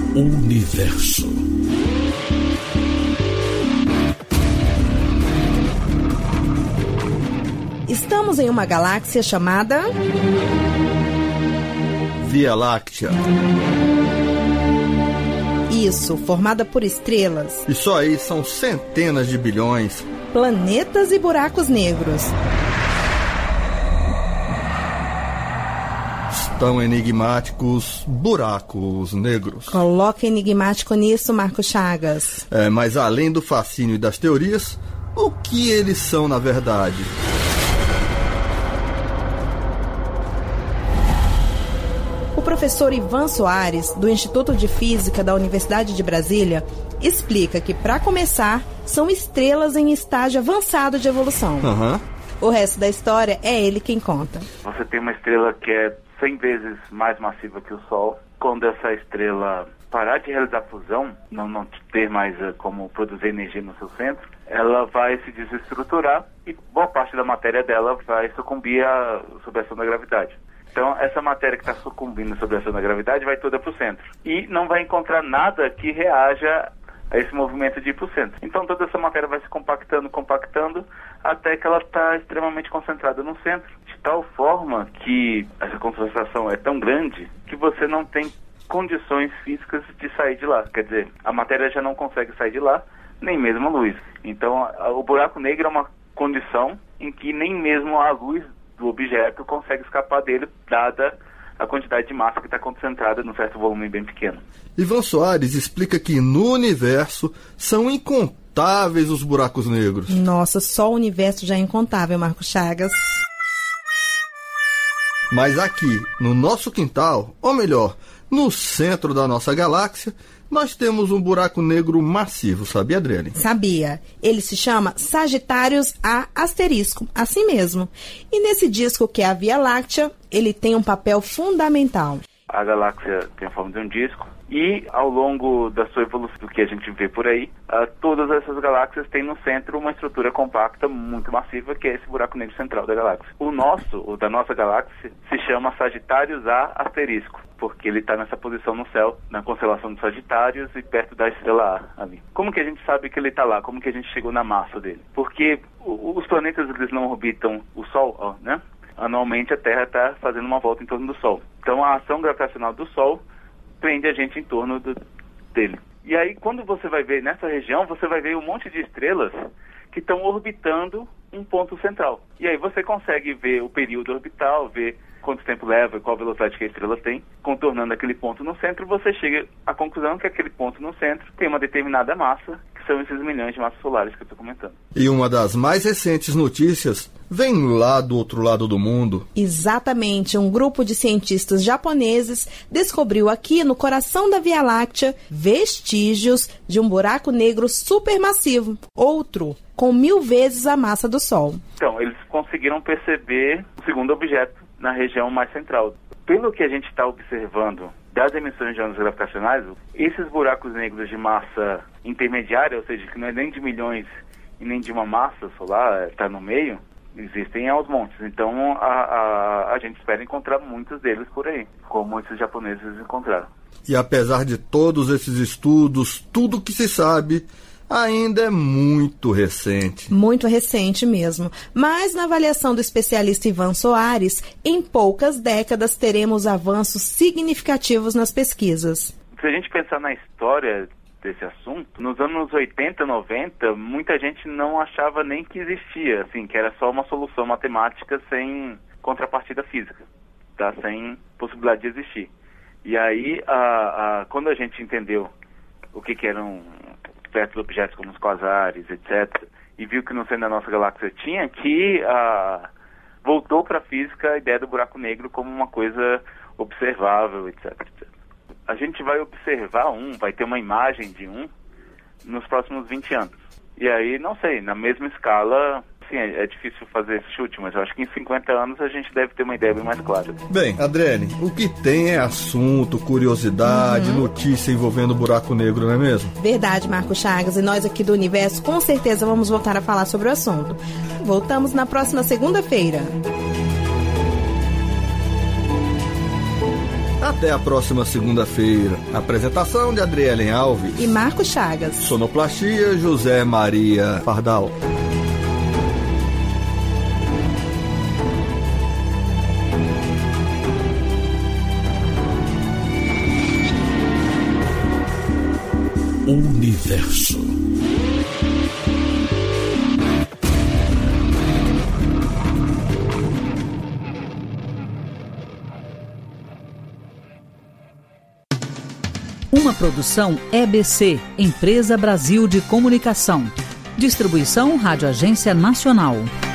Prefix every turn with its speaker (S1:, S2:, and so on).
S1: Universo.
S2: Estamos em uma galáxia chamada
S3: Via Láctea.
S2: Isso, formada por estrelas.
S3: Isso aí são centenas de bilhões.
S2: Planetas e buracos negros.
S3: Tão enigmáticos buracos negros.
S2: Coloca enigmático nisso, Marco Chagas.
S3: Mas além do fascínio e das teorias, o que eles são na verdade?
S2: O professor Ivan Soares, do Instituto de Física da Universidade de Brasília, explica que, para começar, são estrelas em estágio avançado de evolução. O resto da história é ele quem conta.
S4: Você tem uma estrela que é 100 vezes mais massiva que o Sol. Quando essa estrela parar de realizar fusão, não ter mais como produzir energia no seu centro, ela vai se desestruturar e boa parte da matéria dela vai sucumbir sob a ação da gravidade. Então, essa matéria que está sucumbindo sob a ação da gravidade vai toda para o centro. E não vai encontrar nada que reaja a esse movimento de ir para o centro. Então, toda essa matéria vai se compactando, até que ela está extremamente concentrada no centro, de tal forma que essa concentração é tão grande que você não tem condições físicas de sair de lá. Quer dizer, a matéria já não consegue sair de lá, nem mesmo a luz. Então, o buraco negro é uma condição em que nem mesmo a luz do objeto consegue escapar dele, dada a quantidade de massa que está concentrada num certo volume bem pequeno.
S3: Ivan Soares explica que no universo são incontáveis os buracos negros.
S2: Nossa, só o universo já é incontável, Marco Chagas.
S3: Mas aqui, no nosso quintal, ou melhor, no centro da nossa galáxia, nós temos um buraco negro massivo, sabia, Adriane?
S2: Sabia. Ele se chama Sagitários A asterisco, assim mesmo. E nesse disco que é a Via Láctea, ele tem um papel fundamental.
S4: A galáxia tem a forma de um disco e, ao longo da sua evolução, do que a gente vê por aí, todas essas galáxias têm no centro uma estrutura compacta muito massiva, que é esse buraco negro central da galáxia. O da nossa galáxia, se chama Sagitários A asterisco, porque ele está nessa posição no céu, na constelação de Sagitários e perto da estrela A ali. Como que a gente sabe que ele está lá? Como que a gente chegou na massa dele? Porque os planetas, eles não orbitam o Sol, né? Anualmente a Terra está fazendo uma volta em torno do Sol. Então a ação gravitacional do Sol prende a gente em torno dele. E aí quando você vai ver nessa região, você vai ver um monte de estrelas que estão orbitando um ponto central. E aí você consegue ver o período orbital, ver quanto tempo leva e qual velocidade que a estrela tem, contornando aquele ponto no centro, você chega à conclusão que aquele ponto no centro tem uma determinada massa, que são esses milhões de massas solares que eu estou comentando.
S3: E uma das mais recentes notícias vem lá do outro lado do mundo.
S2: Exatamente, um grupo de cientistas japoneses descobriu aqui no coração da Via Láctea vestígios de um buraco negro supermassivo, outro com 1000 vezes a massa do Sol.
S4: Então, eles conseguiram perceber o segundo objeto na região mais central. Pelo que a gente está observando das emissões de ondas gravitacionais, esses buracos negros de massa intermediária, ou seja, que não é nem de milhões e nem de uma massa solar, está no meio, existem aos montes. Então a gente espera encontrar muitos deles por aí, como esses japoneses encontraram.
S3: E apesar de todos esses estudos, tudo que se sabe ainda é muito recente.
S2: Muito recente mesmo. Mas, na avaliação do especialista Ivan Soares, em poucas décadas teremos avanços significativos nas pesquisas.
S4: Se a gente pensar na história desse assunto, nos anos 80, 90, muita gente não achava nem que existia, assim, que era só uma solução matemática sem contrapartida física, tá? Sem possibilidade de existir. E aí, quando a gente entendeu o que eram certos objetos como os quasares, etc., e viu que no centro da nossa galáxia tinha, que voltou para a física a ideia do buraco negro como uma coisa observável, etc. A gente vai observar vai ter uma imagem de nos próximos 20 anos. E aí, não sei, na mesma escala, assim, é difícil fazer esse chute, mas eu acho que em 50 anos a gente deve ter uma ideia bem mais clara.
S3: Bem, Adriane, o que tem é assunto, curiosidade, notícia envolvendo o buraco negro, não é mesmo?
S2: Verdade, Marco Chagas, e nós aqui do Universo com certeza vamos voltar a falar sobre o assunto. Voltamos na próxima segunda-feira.
S3: Até a próxima segunda-feira. Apresentação de Adrielen Alves
S2: e Marcos Chagas.
S3: Sonoplastia José Maria Pardal.
S1: Universo. Uma produção EBC, Empresa Brasil de Comunicação. Distribuição Rádio Agência Nacional.